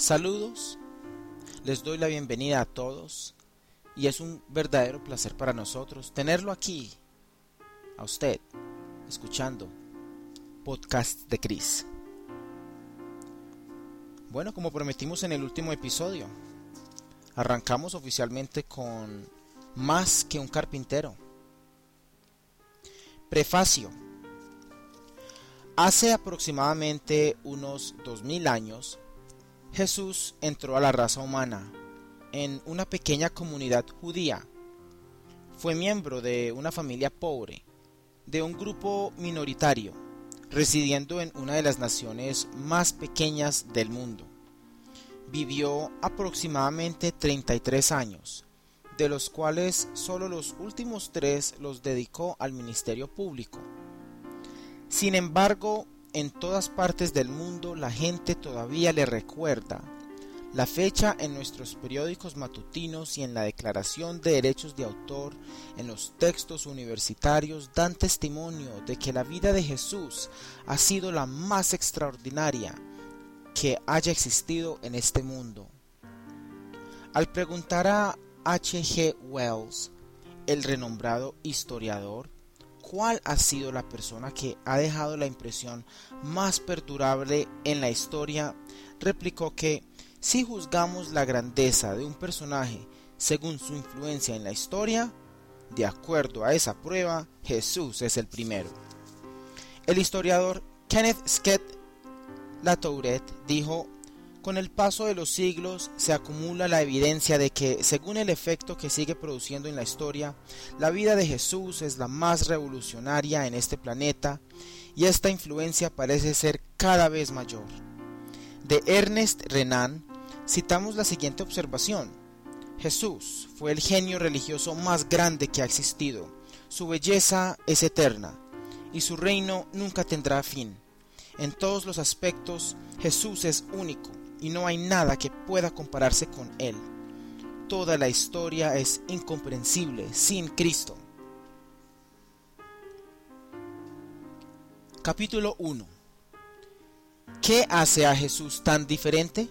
Saludos, les doy la bienvenida a todos y es un verdadero placer para nosotros tenerlo aquí, a usted, escuchando Podcast de Cris. Bueno, como prometimos en el último episodio, arrancamos oficialmente con Más que un carpintero. Prefacio. Hace aproximadamente unos 2000 años, Jesús entró a la raza humana en una pequeña comunidad judía. Fue miembro de una familia pobre, de un grupo minoritario, residiendo en una de las naciones más pequeñas del mundo. Vivió aproximadamente 33 años, de los cuales solo los últimos 3 los dedicó al ministerio público. Sin embargo, en todas partes del mundo la gente todavía le recuerda. La fecha en nuestros periódicos matutinos y en la Declaración de Derechos de Autor, en los textos universitarios, dan testimonio de que la vida de Jesús ha sido la más extraordinaria que haya existido en este mundo. Al preguntar a H.G. Wells, el renombrado historiador, ¿cuál ha sido la persona que ha dejado la impresión más perdurable en la historia?, replicó que si juzgamos la grandeza de un personaje según su influencia en la historia, de acuerdo a esa prueba, Jesús es el primero. El historiador Kenneth Scott Latourette dijo: con el paso de los siglos se acumula la evidencia de que, según el efecto que sigue produciendo en la historia, la vida de Jesús es la más revolucionaria en este planeta y esta influencia parece ser cada vez mayor. De Ernest Renan citamos la siguiente observación: Jesús fue el genio religioso más grande que ha existido, su belleza es eterna y su reino nunca tendrá fin. En todos los aspectos, Jesús es único y no hay nada que pueda compararse con él. Toda la historia es incomprensible sin Cristo. Capítulo 1. ¿Qué hace a Jesús tan diferente?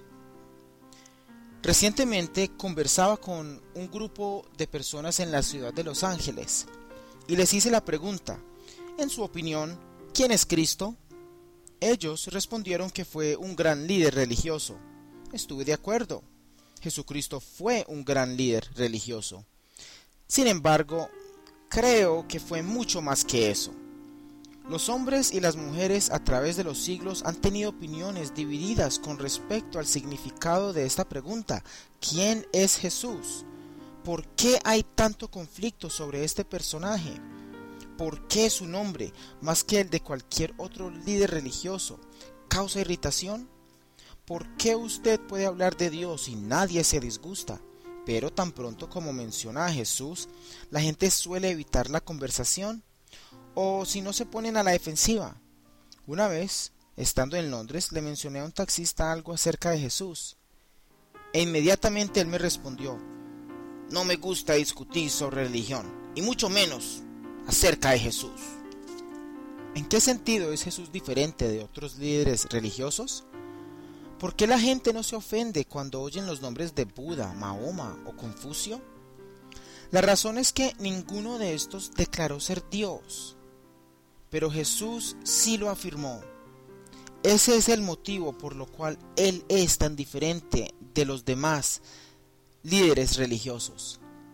Recientemente conversaba con un grupo de personas en la ciudad de Los Ángeles y les hice la pregunta: en su opinión, ¿quién es Cristo? Ellos respondieron que fue un gran líder religioso. Estuve de acuerdo. Jesucristo fue un gran líder religioso. Sin embargo, creo que fue mucho más que eso. Los hombres y las mujeres a través de los siglos han tenido opiniones divididas con respecto al significado de esta pregunta: ¿quién es Jesús? ¿Por qué hay tanto conflicto sobre este personaje? ¿Por qué su nombre, más que el de cualquier otro líder religioso, causa irritación? ¿Por qué usted puede hablar de Dios y nadie se disgusta, pero tan pronto como menciona a Jesús, la gente suele evitar la conversación? O si no, se ponen a la defensiva. Una vez, estando en Londres, le mencioné a un taxista algo acerca de Jesús, e inmediatamente él me respondió: no me gusta discutir sobre religión, y mucho menos acerca de Jesús. ¿En qué sentido es Jesús diferente de otros líderes religiosos? ¿Por qué la gente no se ofende cuando oyen los nombres de Buda, Mahoma o Confucio? La razón es que ninguno de estos declaró ser Dios, pero Jesús sí lo afirmó. Ese es el motivo por lo cual Él es tan diferente de los demás líderes religiosos.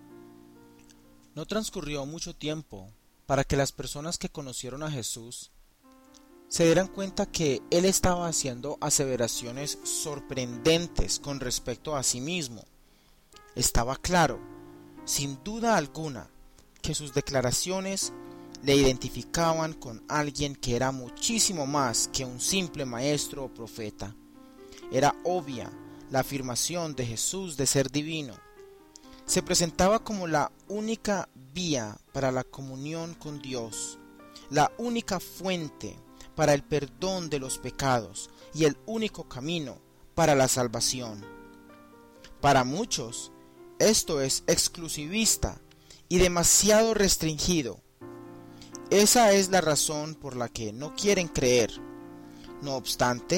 No transcurrió mucho tiempo para que las personas que conocieron a Jesús se dieran cuenta que Él estaba haciendo aseveraciones sorprendentes con respecto a sí mismo. Estaba claro, sin duda alguna, que sus declaraciones le identificaban con alguien que era muchísimo más que un simple maestro o profeta. Era obvia la afirmación de Jesús de ser divino. Se presentaba como la única vía para la comunión con Dios, la única fuente para el perdón de los pecados y el único camino para la salvación. Para muchos, esto es exclusivista y demasiado restringido. Esa es la razón por la que no quieren creer. No obstante,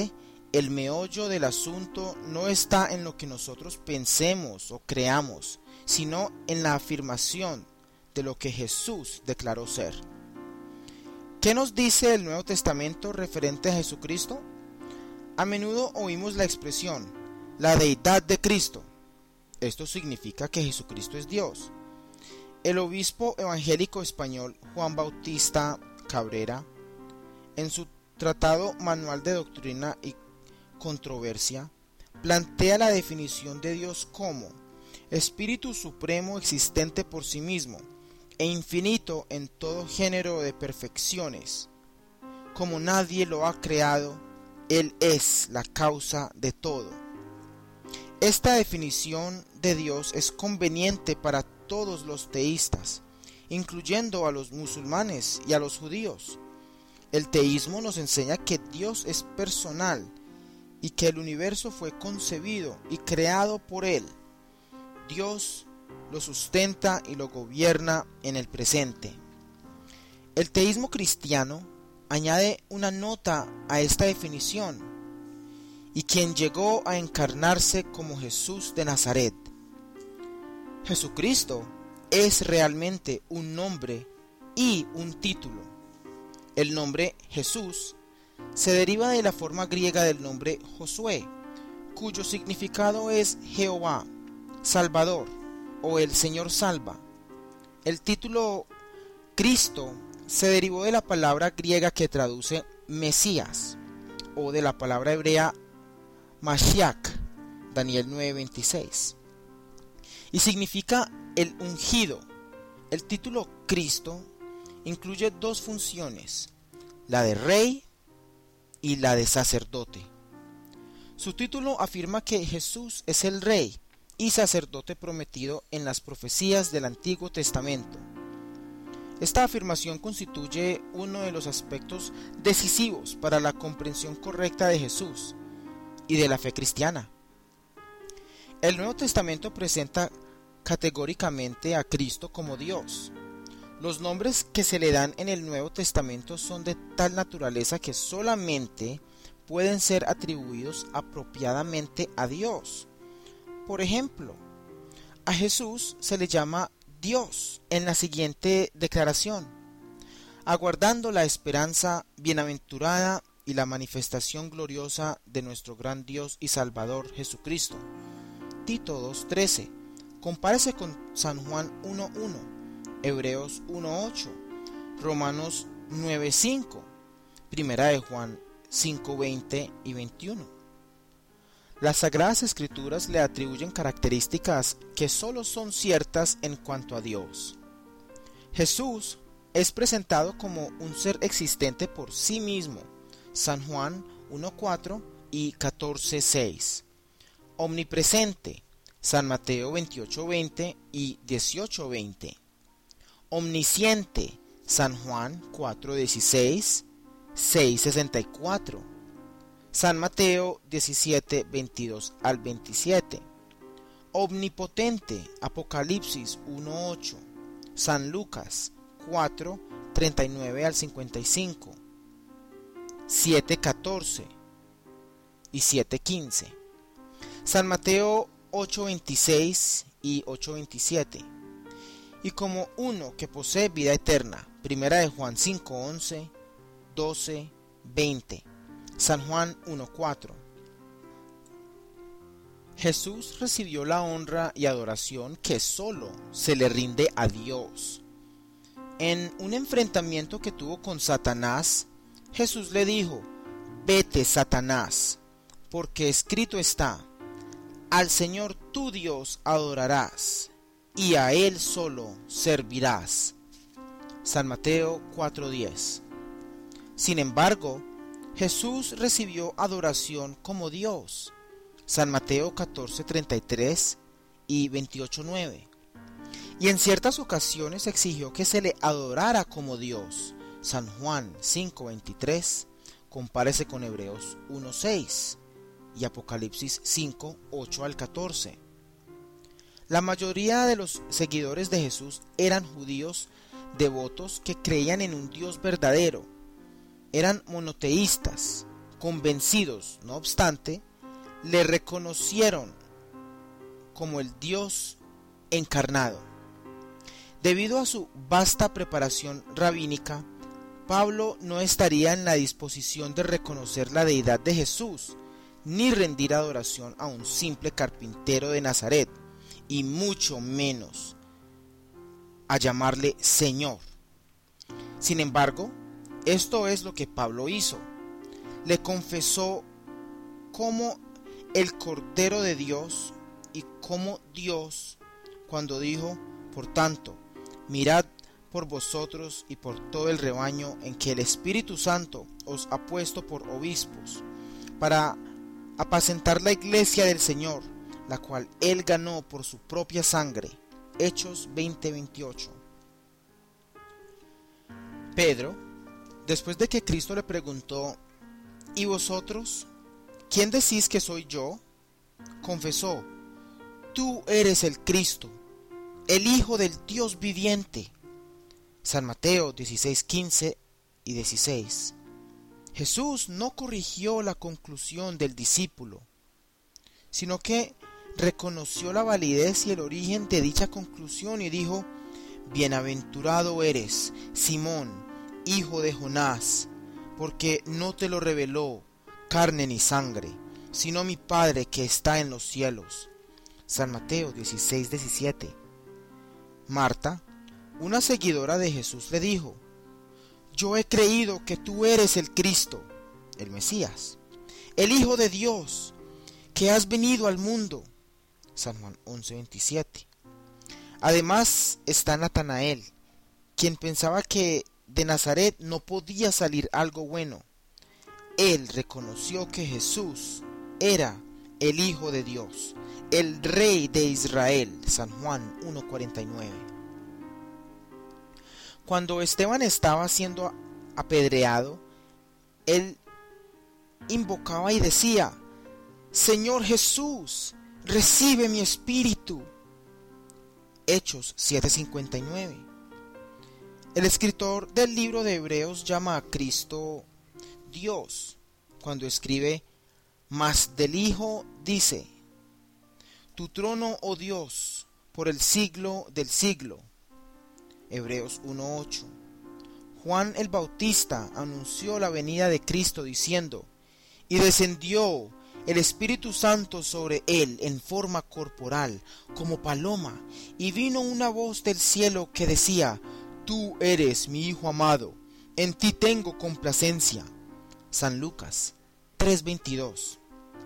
el meollo del asunto no está en lo que nosotros pensemos o creamos, sino en la afirmación de lo que Jesús declaró ser. ¿Qué nos dice el Nuevo Testamento referente a Jesucristo? A menudo oímos la expresión, la deidad de Cristo. Esto significa que Jesucristo es Dios. El obispo evangélico español Juan Bautista Cabrera, en su tratado Manual de Doctrina y Controversia, plantea la definición de Dios como Espíritu Supremo existente por sí mismo e infinito en todo género de perfecciones. Como nadie lo ha creado, Él es la causa de todo. Esta definición de Dios es conveniente para todos los teístas, incluyendo a los musulmanes y a los judíos. El teísmo nos enseña que Dios es personal y que el universo fue concebido y creado por Él. Dios lo sustenta y lo gobierna en el presente. El teísmo cristiano añade una nota a esta definición: y quien llegó a encarnarse como Jesús de Nazaret. Jesucristo es realmente un nombre y un título. El nombre Jesús se deriva de la forma griega del nombre Josué, cuyo significado es Jehová, Salvador o el Señor salva. El título Cristo se derivó de la palabra griega que traduce Mesías, o de la palabra hebrea Mashiach, Daniel 9:26, y significa el ungido. El título Cristo incluye dos funciones, la de rey y la de sacerdote. Su título afirma que Jesús es el rey y sacerdote prometido en las profecías del Antiguo Testamento. Esta afirmación constituye uno de los aspectos decisivos para la comprensión correcta de Jesús y de la fe cristiana. El Nuevo Testamento presenta categóricamente a Cristo como Dios. Los nombres que se le dan en el Nuevo Testamento son de tal naturaleza que solamente pueden ser atribuidos apropiadamente a Dios. Por ejemplo, a Jesús se le llama Dios en la siguiente declaración: aguardando la esperanza bienaventurada y la manifestación gloriosa de nuestro gran Dios y Salvador Jesucristo. Tito 2:13. Compárese con San Juan 1:1, Hebreos 1:8, Romanos 9:5, Primera de Juan 5:20 y 21. Las Sagradas Escrituras le atribuyen características que solo son ciertas en cuanto a Dios. Jesús es presentado como un ser existente por sí mismo, San Juan 1:4 y 14:6. Omnipresente, San Mateo 28:20 y 18:20. Omnisciente, San Juan 4:16, 6:64. San Mateo 17:22 al 27. Omnipotente, Apocalipsis 1:8. San Lucas 4:39 al 55. 7:14 y 7:15. San Mateo 8:26 y 8:27. Y como uno que posee vida eterna, Primera de Juan 5:11, 12, 20. San Juan 1:4. Jesús recibió la honra y adoración que solo se le rinde a Dios. En un enfrentamiento que tuvo con Satanás, Jesús le dijo: vete, Satanás, porque escrito está: al Señor tu Dios adorarás, y a Él solo servirás. San Mateo 4:10. Sin embargo, Jesús recibió adoración como Dios. San Mateo 14:33 y 28:9. Y en ciertas ocasiones exigió que se le adorara como Dios. San Juan 5:23, compárese con Hebreos 1:6 y Apocalipsis 5:8 al 14. La mayoría de los seguidores de Jesús eran judíos devotos que creían en un Dios verdadero. Eran monoteístas, Convencidos, no obstante, le reconocieron como el Dios encarnado. Debido a su vasta preparación rabínica, Pablo no estaría en la disposición de reconocer la deidad de Jesús, ni rendir adoración a un simple carpintero de Nazaret, y mucho menos a llamarle Señor. Sin embargo, esto es lo que Pablo hizo. Le confesó como el Cordero de Dios y como Dios cuando dijo: por tanto, mirad por vosotros y por todo el rebaño en que el Espíritu Santo os ha puesto por obispos, para apacentar la iglesia del Señor, la cual él ganó por su propia sangre. Hechos 20:28. Pedro, después de que Cristo le preguntó: ¿y vosotros? ¿Quién decís que soy yo?, confesó: tú eres el Cristo, el Hijo del Dios viviente. San Mateo 16:15 y 16. Jesús no corrigió la conclusión del discípulo, sino que reconoció la validez y el origen de dicha conclusión y dijo: bienaventurado eres, Simón, hijo de Jonás, porque no te lo reveló carne ni sangre, sino mi Padre que está en los cielos. San Mateo 16:17. Marta, una seguidora de Jesús, le dijo: yo he creído que tú eres el Cristo, el Mesías, el Hijo de Dios, que has venido al mundo. San Juan 11:27. Además está Natanael, quien pensaba que de Nazaret no podía salir algo bueno. Él reconoció que Jesús era el Hijo de Dios, el Rey de Israel. San Juan 1:49. Cuando Esteban estaba siendo apedreado, él invocaba y decía: Señor Jesús, recibe mi espíritu. Hechos 7:59. El escritor del libro de Hebreos llama a Cristo Dios cuando escribe: mas del Hijo dice: tu trono, oh Dios, por el siglo del siglo. Hebreos 1:8. Juan el Bautista anunció la venida de Cristo diciendo: y descendió el Espíritu Santo sobre él en forma corporal, como paloma, y vino una voz del cielo que decía: tú eres mi Hijo amado, en ti tengo complacencia. San Lucas 3:22.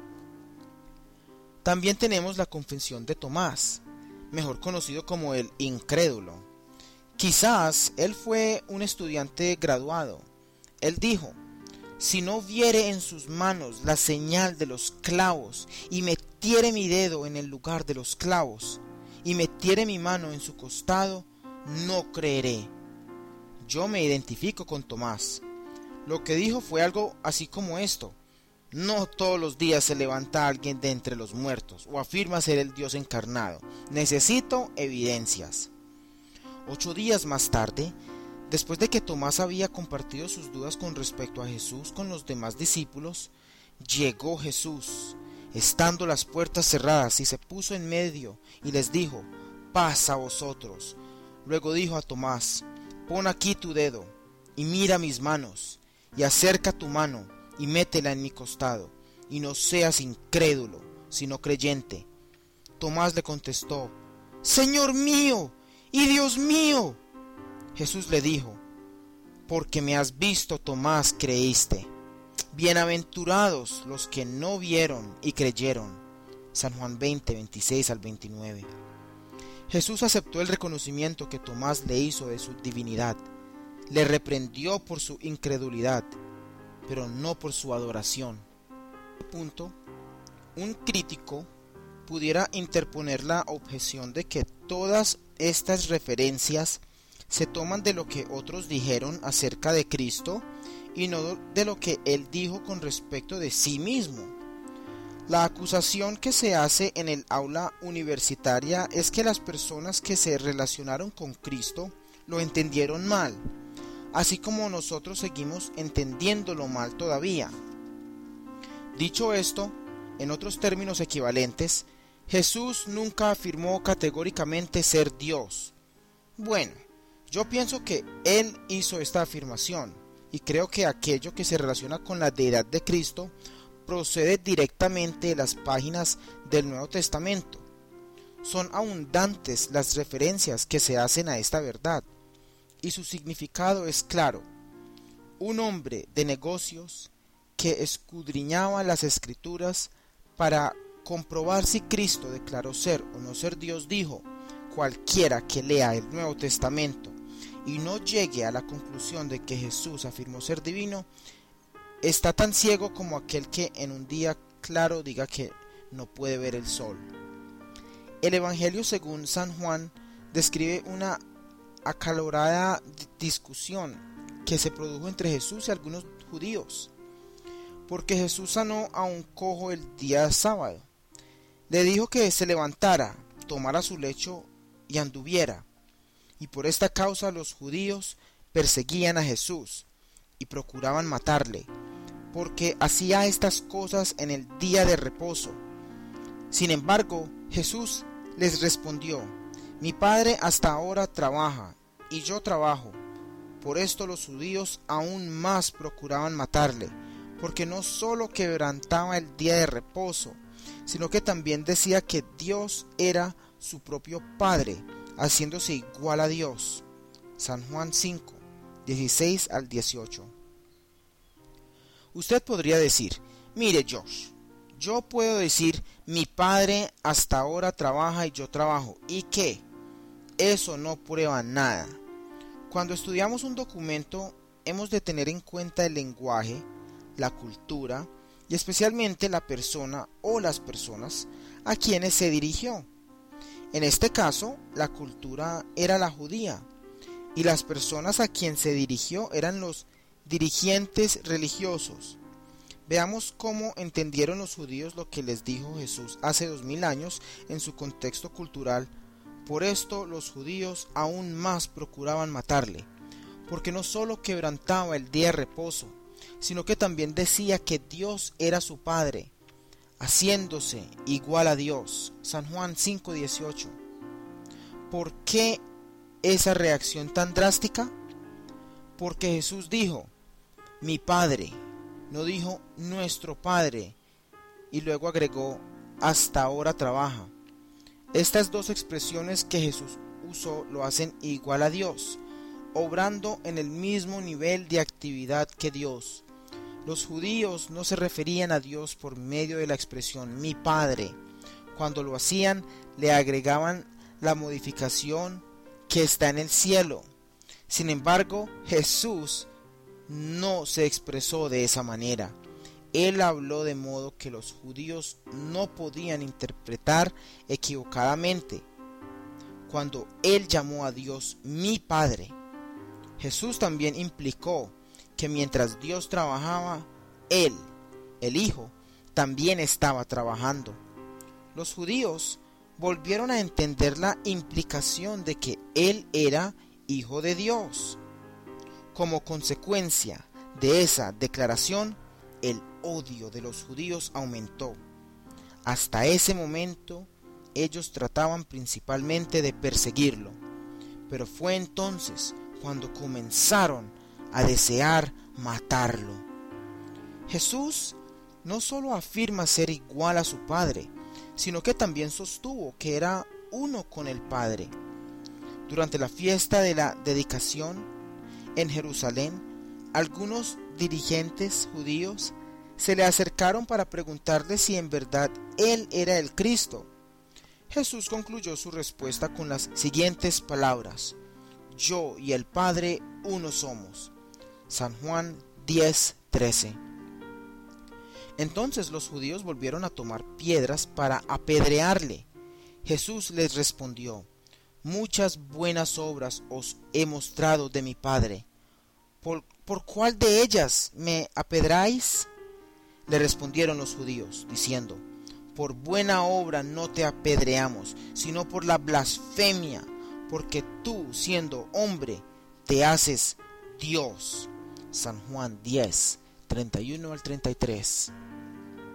También tenemos la confesión de Tomás, mejor conocido como el incrédulo. Quizás él fue un estudiante graduado. Él dijo: si no viere en sus manos la señal de los clavos, y metiere mi dedo en el lugar de los clavos, y metiere mi mano en su costado, no creeré. Yo me identifico con Tomás. Lo que dijo fue algo así como esto: no todos los días se levanta alguien de entre los muertos o afirma ser el Dios encarnado. Necesito evidencias. 8 días más tarde, después de que Tomás había compartido sus dudas con respecto a Jesús con los demás discípulos, llegó Jesús, estando las puertas cerradas, y se puso en medio y les dijo: paz a vosotros. Luego dijo a Tomás: pon aquí tu dedo y mira mis manos, y acerca tu mano y métela en mi costado, y no seas incrédulo, sino creyente. Tomás le contestó: Señor mío y Dios mío. Jesús le dijo: porque me has visto, Tomás, creíste. Bienaventurados los que no vieron y creyeron. San Juan 20:26 al 29. Jesús aceptó el reconocimiento que Tomás le hizo de su divinidad. Le reprendió por su incredulidad, pero no por su adoración. Punto. Un crítico pudiera interponer la objeción de que todas estas referencias se toman de lo que otros dijeron acerca de Cristo y no de lo que él dijo con respecto de sí mismo. La acusación que se hace en el aula universitaria es que las personas que se relacionaron con Cristo lo entendieron mal, así como nosotros seguimos entendiéndolo mal todavía. Dicho esto, en otros términos equivalentes, Jesús nunca afirmó categóricamente ser Dios. Bueno, yo pienso que Él hizo esta afirmación, y creo que aquello que se relaciona con la deidad de Cristo procede directamente de las páginas del Nuevo Testamento. Son abundantes las referencias que se hacen a esta verdad, y su significado es claro. Un hombre de negocios que escudriñaba las Escrituras para comprobar si Cristo declaró ser o no ser Dios dijo: cualquiera que lea el Nuevo Testamento y no llegue a la conclusión de que Jesús afirmó ser divino, está tan ciego como aquel que en un día claro diga que no puede ver el sol. El Evangelio según San Juan describe una acalorada discusión que se produjo entre Jesús y algunos judíos, porque Jesús sanó a un cojo el día sábado. Le dijo que se levantara, tomara su lecho y anduviera. Y por esta causa los judíos perseguían a Jesús y procuraban matarle, porque hacía estas cosas en el día de reposo. Sin embargo, Jesús les respondió: mi Padre hasta ahora trabaja, y yo trabajo. Por esto los judíos aún más procuraban matarle, porque no solo quebrantaba el día de reposo, sino que también decía que Dios era su propio Padre, haciéndose igual a Dios. San Juan 5, 16 al 18. Usted podría decir: mire Josh, yo puedo decir mi Padre hasta ahora trabaja y yo trabajo, ¿y qué? Eso no prueba nada. Cuando estudiamos un documento, hemos de tener en cuenta el lenguaje, la cultura y especialmente la persona o las personas a quienes se dirigió. En este caso, la cultura era la judía y las personas a quien se dirigió eran los dirigentes religiosos. Veamos cómo entendieron los judíos lo que les dijo Jesús hace 2000 años en su contexto cultural. Por esto los judíos aún más procuraban matarle, porque no solo quebrantaba el día de reposo, sino que también decía que Dios era su Padre, haciéndose igual a Dios. San Juan 5:18. ¿Por qué esa reacción tan drástica? Porque Jesús dijo: mi Padre, no dijo nuestro Padre, y luego agregó: hasta ahora trabaja. Estas dos expresiones que Jesús usó lo hacen igual a Dios, obrando en el mismo nivel de actividad que Dios. Los judíos no se referían a Dios por medio de la expresión mi Padre. Cuando lo hacían, le agregaban la modificación que está en el cielo. Sin embargo, Jesús no se expresó de esa manera. Él habló de modo que los judíos no podían interpretar equivocadamente. Cuando Él llamó a Dios mi Padre, Jesús también implicó que mientras Dios trabajaba, Él, el Hijo, también estaba trabajando. Los judíos volvieron a entender la implicación de que Él era Hijo de Dios. Como consecuencia de esa declaración, el odio de los judíos aumentó. Hasta ese momento, ellos trataban principalmente de perseguirlo, pero fue entonces cuando comenzaron a desear matarlo. Jesús no solo afirma ser igual a su Padre, sino que también sostuvo que era uno con el Padre. Durante la fiesta de la dedicación en Jerusalén, algunos dirigentes judíos se le acercaron para preguntarle si en verdad él era el Cristo. Jesús concluyó su respuesta con las siguientes palabras: yo y el Padre uno somos. San Juan 10:13. Entonces los judíos volvieron a tomar piedras para apedrearle. Jesús les respondió: muchas buenas obras os he mostrado de mi Padre. ¿Por cuál de ellas me apedráis? Le respondieron los judíos, diciendo: por buena obra no te apedreamos, sino por la blasfemia, porque tú, siendo hombre, te haces Dios. San Juan 10, 31 al 33.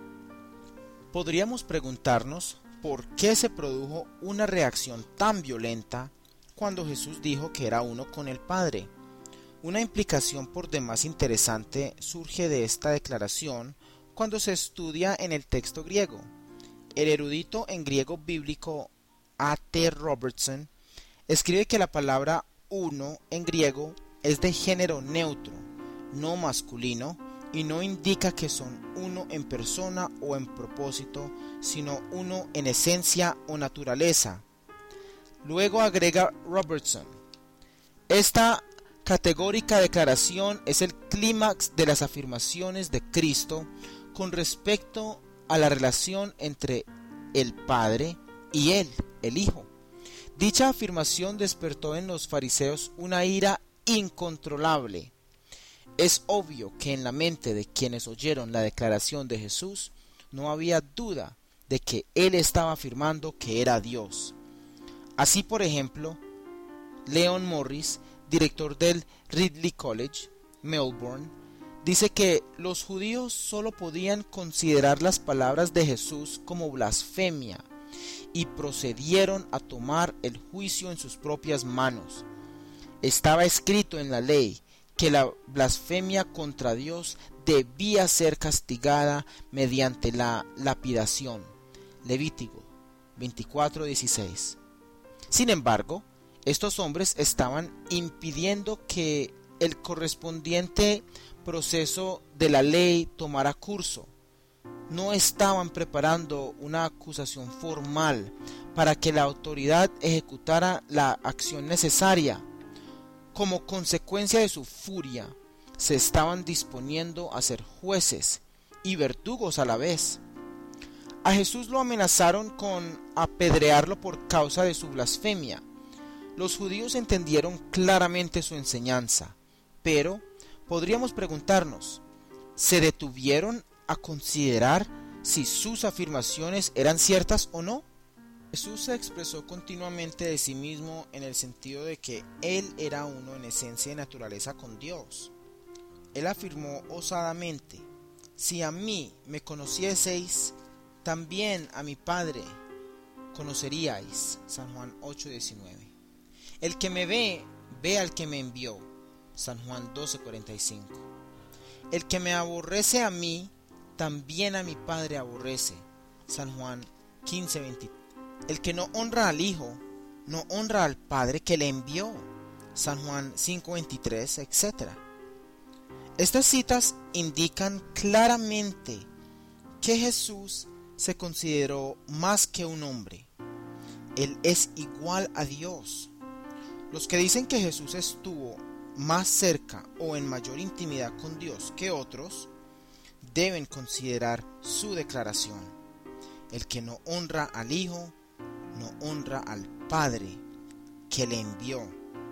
Podríamos preguntarnos por qué se produjo una reacción tan violenta cuando Jesús dijo que era uno con el Padre. Una implicación por demás interesante surge de esta declaración cuando se estudia en el texto griego. El erudito en griego bíblico A.T. Robertson escribe que la palabra uno en griego es de género neutro, no masculino, y no indica que son uno en persona o en propósito, sino uno en esencia o naturaleza. Luego agrega Robertson: esta categórica declaración es el clímax de las afirmaciones de Cristo con respecto a la relación entre el Padre y Él, el Hijo. Dicha afirmación despertó en los fariseos una ira incontrolable. Es obvio que en la mente de quienes oyeron la declaración de Jesús no había duda de que Él estaba afirmando que era Dios. Así, por ejemplo, Leon Morris, director del Ridley College, Melbourne, dice que los judíos solo podían considerar las palabras de Jesús como blasfemia y procedieron a tomar el juicio en sus propias manos. Estaba escrito en la ley que la blasfemia contra Dios debía ser castigada mediante la lapidación. Levítico 24:16. Sin embargo, estos hombres estaban impidiendo que el correspondiente proceso de la ley tomara curso. No estaban preparando una acusación formal para que la autoridad ejecutara la acción necesaria. Como consecuencia de su furia, se estaban disponiendo a ser jueces y verdugos a la vez. A Jesús lo amenazaron con apedrearlo por causa de su blasfemia. Los judíos entendieron claramente su enseñanza, pero podríamos preguntarnos, ¿se detuvieron a considerar si sus afirmaciones eran ciertas o no? Jesús se expresó continuamente de sí mismo en el sentido de que Él era uno en esencia y naturaleza con Dios. Él afirmó osadamente: si a mí me conocieseis, también a mi Padre conoceríais. San Juan 8:19. El que me ve, ve al que me envió. San Juan 12:45. El que me aborrece a mí, también a mi Padre aborrece. San Juan 15:23. El que no honra al Hijo, no honra al Padre que le envió. San Juan 5:23, etc. Estas citas indican claramente que Jesús se consideró más que un hombre. Él es igual a Dios. Los que dicen que Jesús estuvo más cerca o en mayor intimidad con Dios que otros, deben considerar su declaración: el que no honra al Hijo, no honra al Padre que le envió.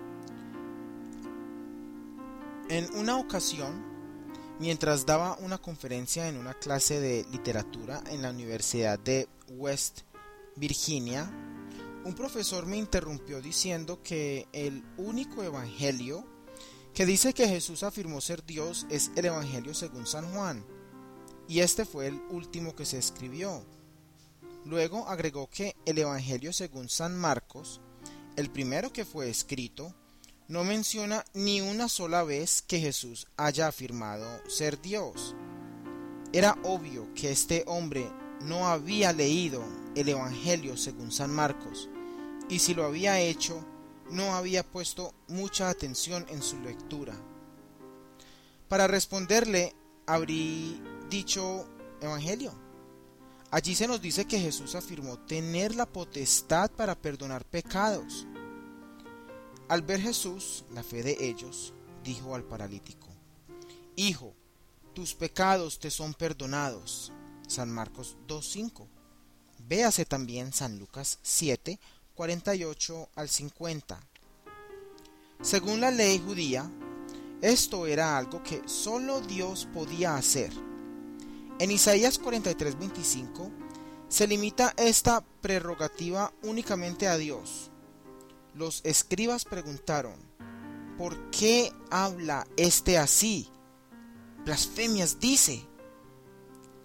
En una ocasión, mientras daba una conferencia en una clase de literatura en la Universidad de West Virginia, un profesor me interrumpió diciendo que el único evangelio que dice que Jesús afirmó ser Dios es el Evangelio según San Juan, y este fue el último que se escribió. Luego agregó que el Evangelio según San Marcos, el primero que fue escrito, no menciona ni una sola vez que Jesús haya afirmado ser Dios. Era obvio que este hombre no había leído el Evangelio según San Marcos, y si lo había hecho, no había puesto mucha atención en su lectura. Para responderle, abrí dicho Evangelio. Allí se nos dice que Jesús afirmó tener la potestad para perdonar pecados. Al ver Jesús la fe de ellos, dijo al paralítico: Hijo, tus pecados te son perdonados. San Marcos 2:5. Véase también San Lucas 7:48 al 50. Según la ley judía, esto era algo que solo Dios podía hacer. En Isaías 43:25 se limita esta prerrogativa únicamente a Dios. Los escribas preguntaron: ¿por qué habla este así? Blasfemias dice.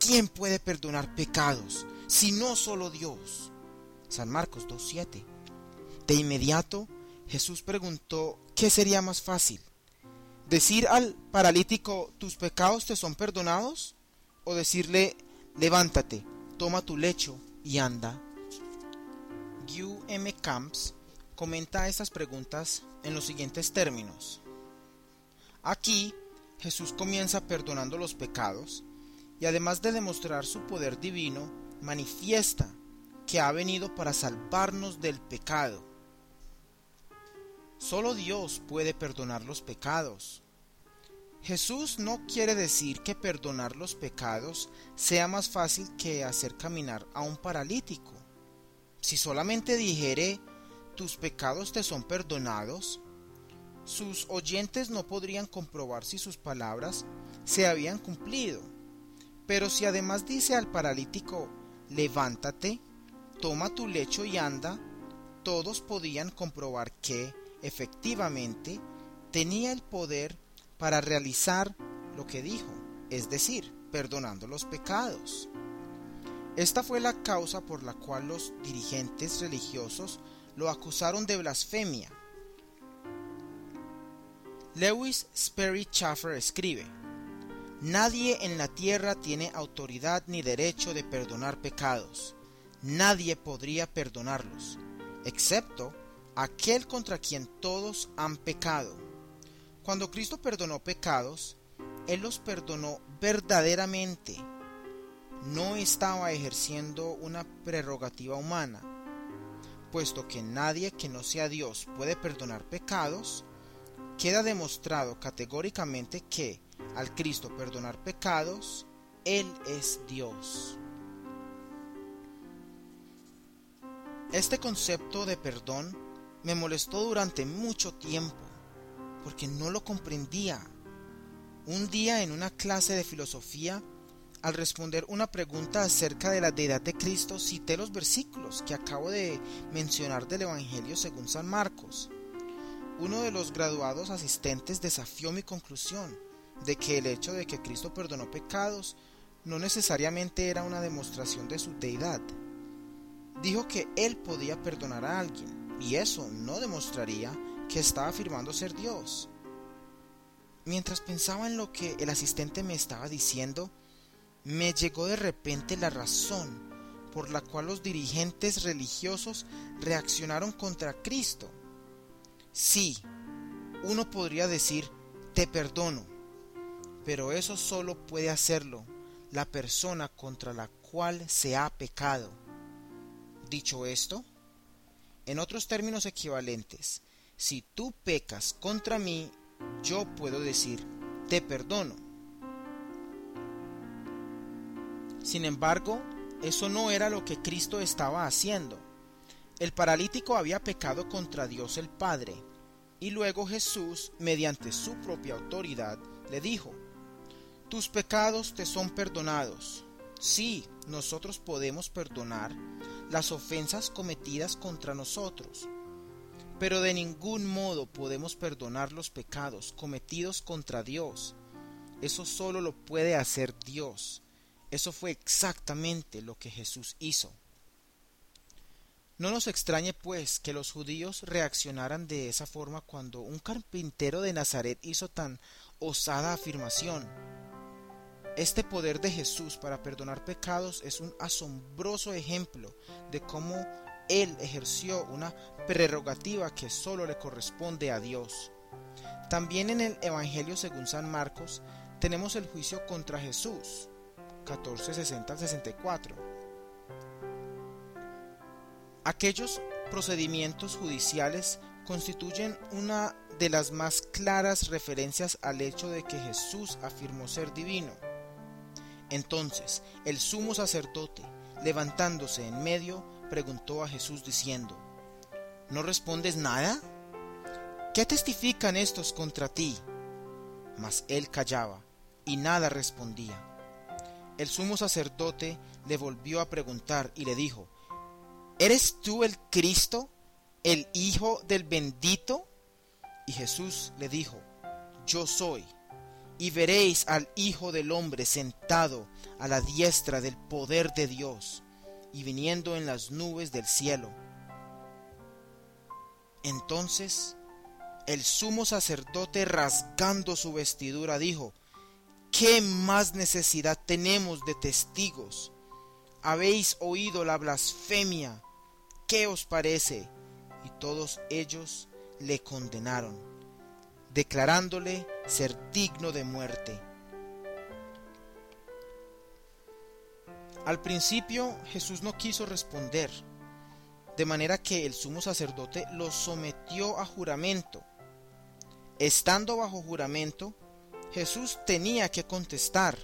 ¿quién puede perdonar pecados si no solo Dios? San Marcos 2:7. De inmediato, Jesús preguntó qué sería más fácil, decir al paralítico, tus pecados te son perdonados, o decirle, levántate, toma tu lecho y anda. Hugh M. Camps comenta estas preguntas en los siguientes términos. Aquí, Jesús comienza perdonando los pecados y además de demostrar su poder divino, manifiesta que ha venido para salvarnos del pecado. Solo Dios puede perdonar los pecados. Jesús no quiere decir que perdonar los pecados sea más fácil que hacer caminar a un paralítico. Si solamente dijere, tus pecados te son perdonados, sus oyentes no podrían comprobar si sus palabras se habían cumplido. Pero si además dice al paralítico, levántate, toma tu lecho y anda, todos podían comprobar que, efectivamente, tenía el poder para realizar lo que dijo, es decir, perdonando los pecados. Esta fue la causa por la cual los dirigentes religiosos lo acusaron de blasfemia. Lewis Sperry Chafer escribe: nadie en la tierra tiene autoridad ni derecho de perdonar pecados. Nadie podría perdonarlos, excepto aquel contra quien todos han pecado. Cuando Cristo perdonó pecados, Él los perdonó verdaderamente. No estaba ejerciendo una prerrogativa humana. Puesto que nadie que no sea Dios puede perdonar pecados, queda demostrado categóricamente que, al Cristo perdonar pecados, Él es Dios. Este concepto de perdón me molestó durante mucho tiempo, porque no lo comprendía. Un día en una clase de filosofía, al responder una pregunta acerca de la deidad de Cristo, cité los versículos que acabo de mencionar del Evangelio según San Marcos. Uno de los graduados asistentes desafió mi conclusión de que el hecho de que Cristo perdonó pecados no necesariamente era una demostración de su deidad. Dijo que Él podía perdonar a alguien, y eso no demostraría que estaba afirmando ser Dios. Mientras pensaba en lo que el asistente me estaba diciendo, me llegó de repente la razón por la cual los dirigentes religiosos reaccionaron contra Cristo. Sí, uno podría decir, te perdono, pero eso solo puede hacerlo la persona contra la cual se ha pecado. Dicho esto, en otros términos equivalentes, si tú pecas contra mí, yo puedo decir, te perdono. Sin embargo, eso no era lo que Cristo estaba haciendo. El paralítico había pecado contra Dios el Padre, y luego Jesús, mediante su propia autoridad, le dijo, tus pecados te son perdonados. Sí, nosotros podemos perdonar las ofensas cometidas contra nosotros, pero de ningún modo podemos perdonar los pecados cometidos contra Dios. Eso solo lo puede hacer Dios. Eso fue exactamente lo que Jesús hizo. No nos extrañe pues que los judíos reaccionaran de esa forma cuando un carpintero de Nazaret hizo tan osada afirmación. Este poder de Jesús para perdonar pecados es un asombroso ejemplo de cómo Él ejerció una prerrogativa que solo le corresponde a Dios. También en el Evangelio según San Marcos tenemos el juicio contra Jesús, 14:60-64. Aquellos procedimientos judiciales constituyen una de las más claras referencias al hecho de que Jesús afirmó ser divino. Entonces, el sumo sacerdote, levantándose en medio, preguntó a Jesús diciendo, ¿no respondes nada? ¿Qué testifican estos contra ti? Mas él callaba, y nada respondía. El sumo sacerdote le volvió a preguntar y le dijo, ¿eres tú el Cristo, el Hijo del Bendito? Y Jesús le dijo, yo soy. y veréis al Hijo del Hombre sentado a la diestra del poder de Dios y viniendo en las nubes del cielo. Entonces el sumo sacerdote, rasgando su vestidura, dijo: ¿Qué más necesidad tenemos de testigos? ¿Habéis oído la blasfemia? ¿Qué os parece? Y todos ellos le condenaron, declarándole ser digno de muerte. Al principio Jesús no quiso responder, de manera que el sumo sacerdote lo sometió a juramento. Estando bajo juramento, Jesús tenía que contestar.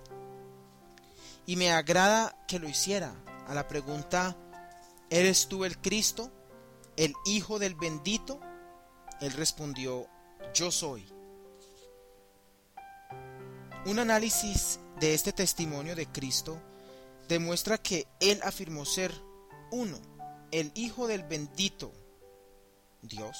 Y me agrada que lo hiciera. A la pregunta: ¿eres tú el Cristo, el Hijo del Bendito? Él respondió: yo soy. Un análisis de este testimonio de Cristo demuestra que Él afirmó ser, 1, el Hijo del Bendito, Dios,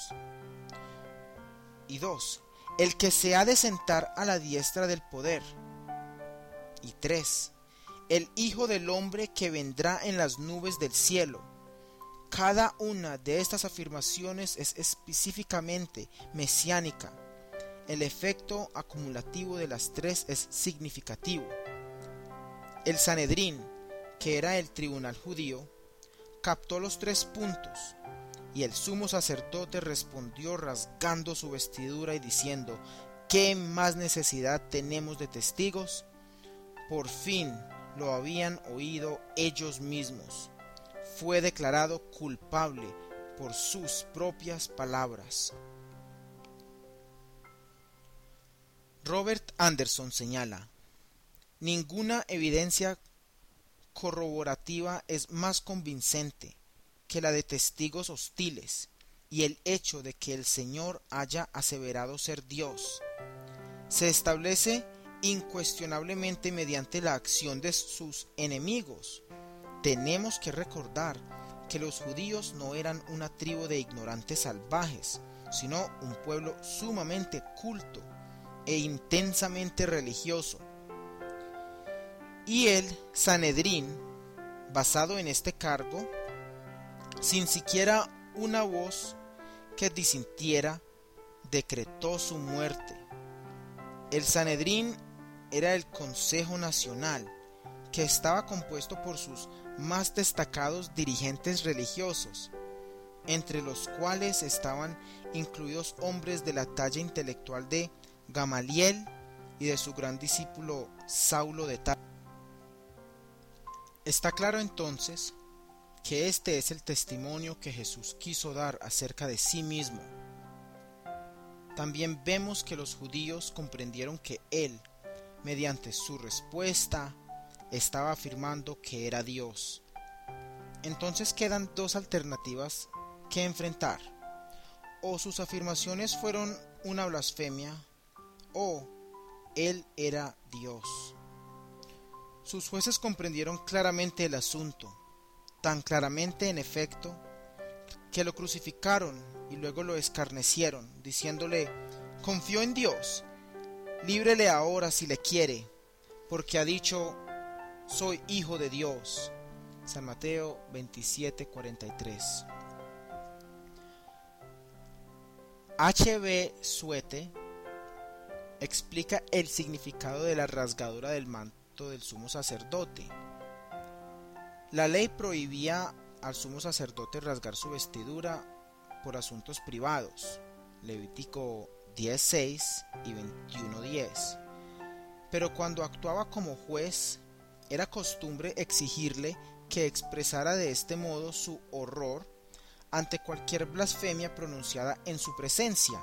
y 2, el que se ha de sentar a la diestra del poder, y 3, el Hijo del Hombre que vendrá en las nubes del cielo. Cada una de estas afirmaciones es específicamente mesiánica. El efecto acumulativo de las tres es significativo. El Sanedrín, que era el tribunal judío, captó los 3 puntos, y el sumo sacerdote respondió rasgando su vestidura y diciendo: ¿qué más necesidad tenemos de testigos? Por fin lo habían oído ellos mismos. Fue declarado culpable por sus propias palabras. Robert Anderson señala: ninguna evidencia corroborativa es más convincente que la de testigos hostiles y el hecho de que el Señor haya aseverado ser Dios. Se establece incuestionablemente mediante la acción de sus enemigos. Tenemos que recordar que los judíos no eran una tribu de ignorantes salvajes, sino un pueblo sumamente culto e intensamente religioso. Y el Sanedrín, basado en este cargo, sin siquiera una voz que disintiera, decretó su muerte. El Sanedrín era el Consejo Nacional, que estaba compuesto por sus más destacados dirigentes religiosos, entre los cuales estaban incluidos hombres de la talla intelectual de Gamaliel y de su gran discípulo Saulo de Tarso. Está claro entonces que este es el testimonio que Jesús quiso dar acerca de sí mismo. También vemos que los judíos comprendieron que Él, mediante su respuesta, estaba afirmando que era Dios. Entonces quedan 2 alternativas que enfrentar: o sus afirmaciones fueron una blasfemia, o Él era Dios. Sus jueces comprendieron claramente el asunto, tan claramente en efecto, que lo crucificaron y luego lo escarnecieron, diciéndole: confió en Dios, líbrele ahora si le quiere, porque ha dicho: soy hijo de Dios. San Mateo 27:43. H.B. Suete explica el significado de la rasgadura del manto del sumo sacerdote. La ley prohibía al sumo sacerdote rasgar su vestidura por asuntos privados, Levítico 10:6 y 21:10. Pero cuando actuaba como juez, era costumbre exigirle que expresara de este modo su horror ante cualquier blasfemia pronunciada en su presencia.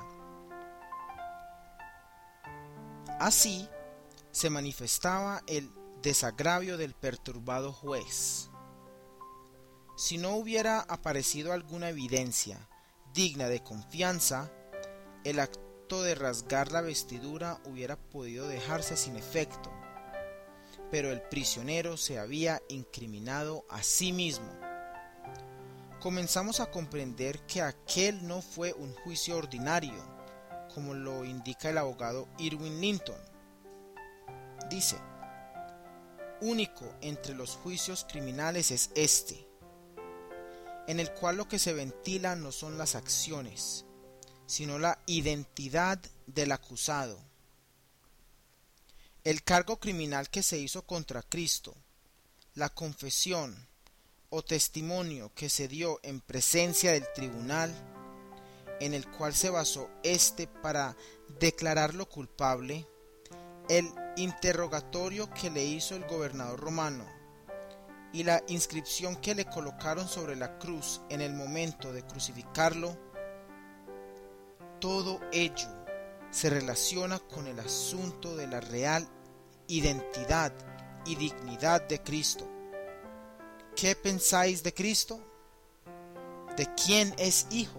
Así se manifestaba el desagravio del perturbado juez. Si no hubiera aparecido alguna evidencia digna de confianza, el acto de rasgar la vestidura hubiera podido dejarse sin efecto, pero el prisionero se había incriminado a sí mismo. Comenzamos a comprender que aquel no fue un juicio ordinario, como lo indica el abogado Irwin Linton. dice: único entre los juicios criminales es este, en el cual lo que se ventila no son las acciones, sino la identidad del acusado. El cargo criminal que se hizo contra Cristo, la confesión o testimonio que se dio en presencia del tribunal, en el cual se basó éste para declararlo culpable, el interrogatorio que le hizo el gobernador romano y la inscripción que le colocaron sobre la cruz en el momento de crucificarlo, todo ello se relaciona con el asunto de la real identidad y dignidad de Cristo. ¿Qué pensáis de Cristo? ¿De quién es hijo?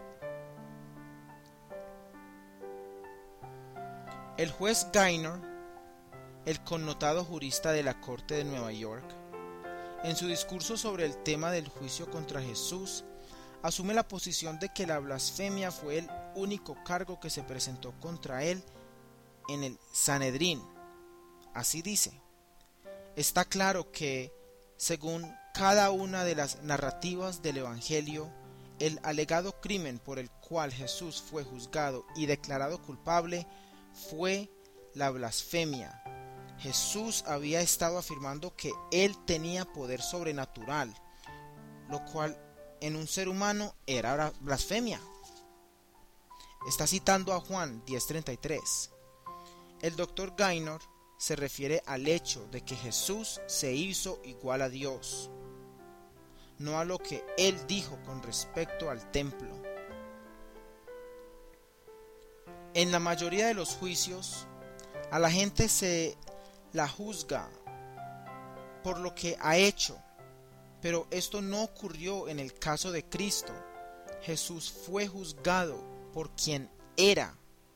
El juez Gaynor, el connotado jurista de la Corte de Nueva York, en su discurso sobre el tema del juicio contra Jesús, asume la posición de que la blasfemia fue el único cargo que se presentó contra él en el Sanedrín. Así dice: está claro que, según cada una de las narrativas del Evangelio, el alegado crimen por el cual Jesús fue juzgado y declarado culpable fue la blasfemia. Jesús había estado afirmando que él tenía poder sobrenatural, lo cual en un ser humano era blasfemia. Está citando a Juan 10:33. El doctor Gaynor se refiere al hecho de que Jesús se hizo igual a Dios, no a lo que él dijo con respecto al templo. En la mayoría de los juicios, a la gente se la juzga por lo que ha hecho, pero esto no ocurrió en el caso de Cristo. Jesús fue juzgado por quien era.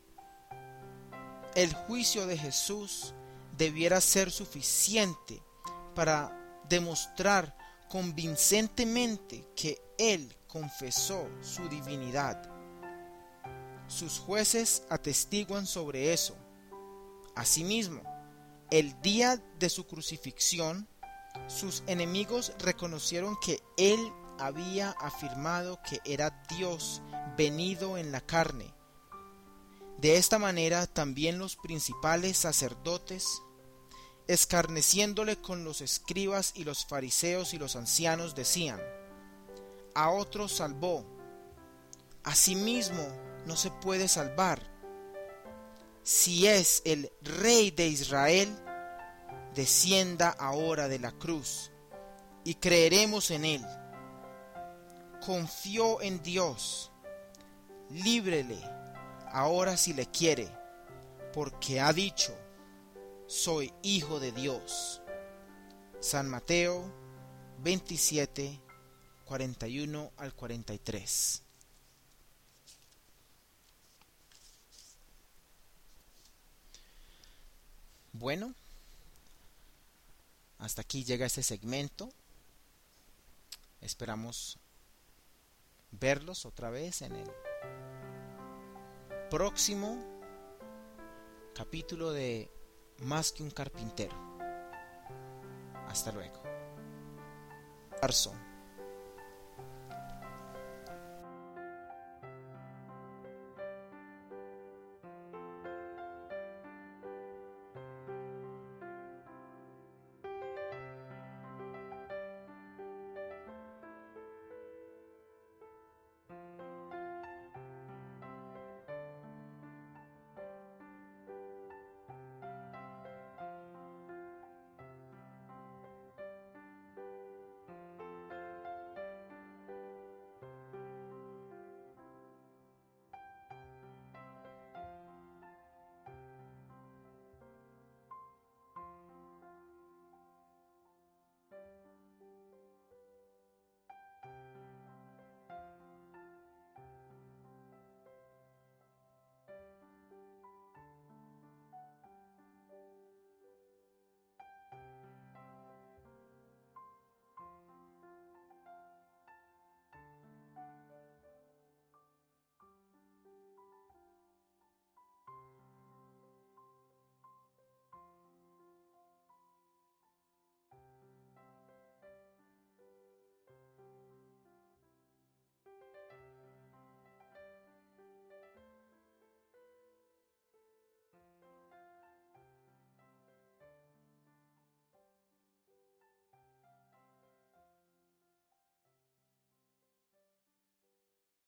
El juicio de Jesús debiera ser suficiente para demostrar convincentemente que Él confesó su divinidad. Sus jueces atestiguan sobre eso. Asimismo, el día de su crucifixión, sus enemigos reconocieron que Él había afirmado que era Dios venido en la carne. De esta manera también los principales sacerdotes, escarneciéndole con los escribas y los fariseos y los ancianos, decían: a otro salvó, a sí mismo no se puede salvar. Si es el Rey de Israel, descienda ahora de la cruz y creeremos en él. Confió en Dios, líbrele ahora si le quiere, porque ha dicho: soy hijo de Dios. San Mateo 27, 41 al 43. Bueno, hasta aquí llega este segmento. Esperamos verlos otra vez en el próximo capítulo de Más que un carpintero. Hasta luego. Marzo.